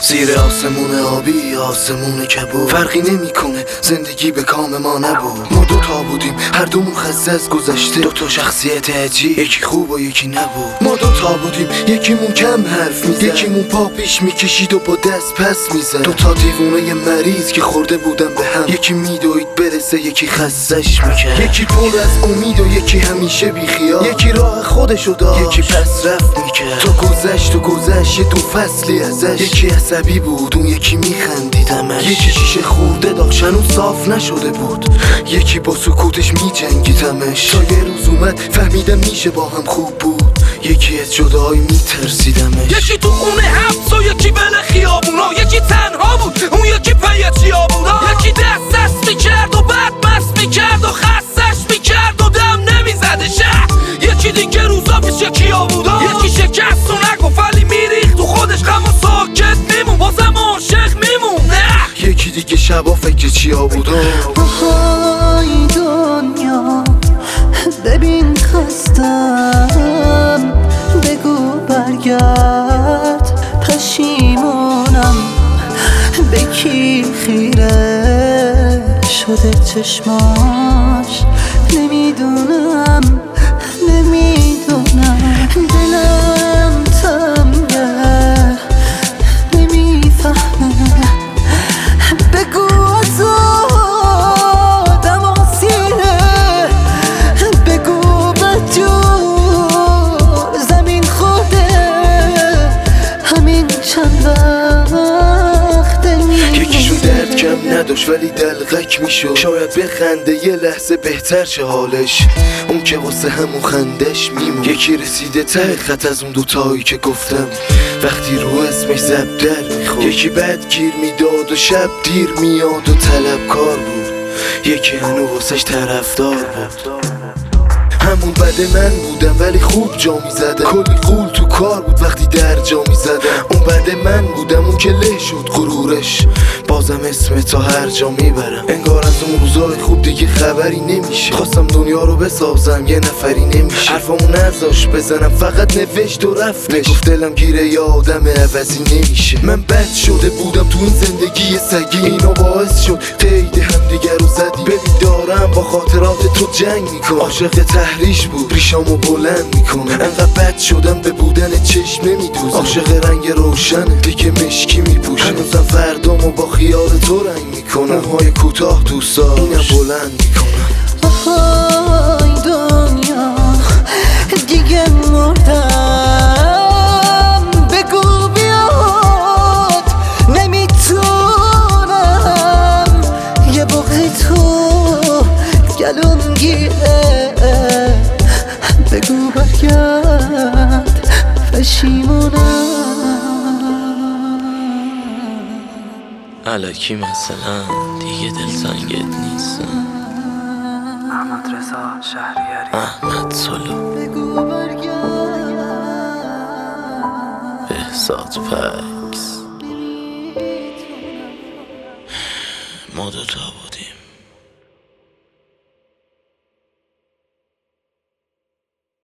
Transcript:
زیر آسمون آبی آسمون کبود، فرقی نمیکنه زندگی به کام ما نبود. ما دوتا بودیم هر دومون خسته از گذشته، دوتا شخصیت عجیب، یکی خوب و یکی نبود. ما دوتا بودیم یکیمون کم حرف میزد، یکیمون پا پیش میکشید و با دست پس میزد. دوتا دیوونه ی مریض که خورده بودن به هم، یکی میدوید برسه یکی خستش میکرد. یکی پر از امید و یکی همیشه بیخیال، یکی راه خودشو داشت یکی پس رفت میکرد. تو گذشت یه دو فصلی ازش، یکی عصبی بود اون یکی میخندیدمش، یکی شیشه خورده داشت هنوز صاف نشده بود، یکی با سکوتش میجنگیدمش. تا یه روز اومد فهمیدم میشه با هم خوب بود، یکی از جدایی میترسیدمش. یکی تو خونه حبس و یکی بله خیابونا، یکی تنها بود اون یکی پی چیا بودا، یکی دست میکرد و بعد مست میکرد و خستش میکرد و دم نمیزدش. یکی دیگه روزا پیش یکی آبودا، یکی شکست و نگفت ولی میریخت تو خودش غم و ساکت میمون، بازم عاشق میمون. یکی دیگه شبا فکر چیا بودا. آهای دنیا ببین خستم، بگو برگرد پشیمونم، به کی خیره شده چشماش نمیدونم دلم تنگه نمیفهمه، بگو آزادم آسیره، بگو بدجور زمین خوده همین چند وقت یکیشون درد کم نداشت ولی دلغک میشد، شاید بخنده یه لحظه بهتر شه حالش، اون که واسه همون خندش میمون. یکی رسیده ته خط از اون دوتایی که گفتم وقتی رو اسمش زب در میخورد، یکی بد گیر میداد و شب دیر میاد و طلبکار بود، یکی هنو واسش طرفدار بود. همون بد من بودم ولی خوب جا میزدم، کلی قول تو کار بود وقتی در جا میزدم. اون بد من بودم اون که له شد غرورش، بازم اسم تا هر جا میبرم. انگار از اون روزای خوب دیگه خبری نمیشه، خواستم دنیا رو بسازم یه نفری نمیشه، حرفامو نذاش بزنم فقط نوشت و رفتش، گفت دلم گیره یه آدم عوضی نمیشه. من بد شده بودم تو این زندگی سگی، اینا باعث شد قید هم دیگر رو زدی. ببین دارم با خاطرات تو جنگ میکنم، عاشق تحریش بود ریشامو بلند میکنه. انقدر بد شدم به بودن چشم نمیدوزم، عاشق رنگ روشن دیگه مشکی میپوشم. هنوزم فردامو با خیال تو رنگ میکنم، موهای کوتاه دوستا اینم بلند میکنم. آهای دنیا دیگه مردم، بگو بیاد نمیتونم، یه بغض تو گلوم گیره، بگو برگرد پشیمونم. الکی مثلا دیگه دلتنگت نیستم. احمد رضا شهریاری، احمد سلو، بگو برگرد بهزاد پکس، ما دوتا بود.